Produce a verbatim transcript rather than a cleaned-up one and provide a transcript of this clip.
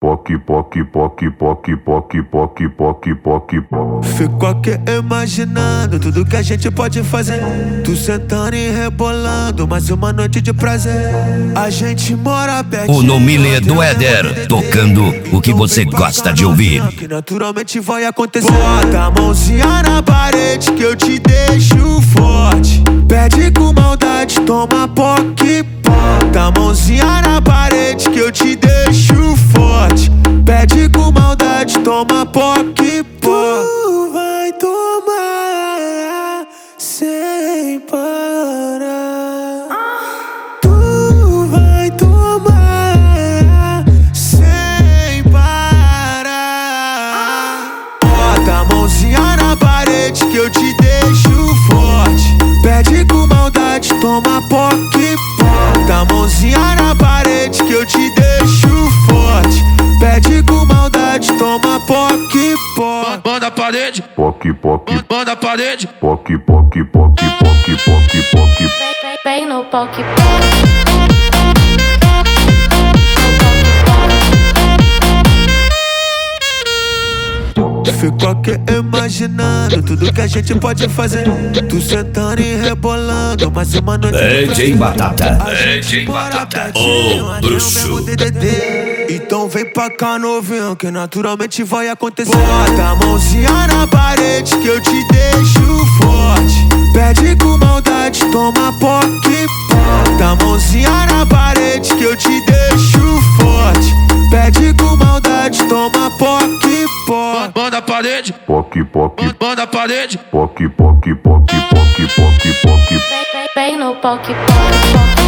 poque, poque, poque, poque, poque, poque, poque, poque, poque. Fico aqui imaginando tudo que a gente pode fazer. Tu sentando e rebolando, mais uma noite de prazer. A gente mora perto. O Nomile do Éder, tocando o que você gosta de ouvir. Que naturalmente vai acontecer. Bota a mãozinha na parede que eu te deixo forte. Pede com maldade, toma poque. Bota a mãozinha na parede que eu te deixo forte. Pede com maldade, toma poque. Tu vai tomar sem parar. Tu vai tomar sem parar. Bota a mãozinha na parede que eu te deixo forte. Pede com maldade, toma poque. Bota a mãozinha na parede que eu te deixo forte. Pede com maldade, toma poque, poque. Banda parede, Poque, poque, banda parede. poque, poque, poque, poque, poque, poque. Vem no poque, Fico aqui imaginando tudo que a gente pode fazer. Tu sentando e rebolando, mais uma noite. D J Batata, D J Batata, ô bruxo. Então vem pra cá, novinho, que naturalmente vai acontecer. Bota a mãozinha na parede que eu te deixo forte. Pede com maldade, toma poque. Bota a mãozinha na parede que eu te deixo forte. Pede com maldade, toma poque, poque. Banda parede, Poque, poque, banda parede. poque, poque, poque, poque, poque, poque. vem no poque, poque.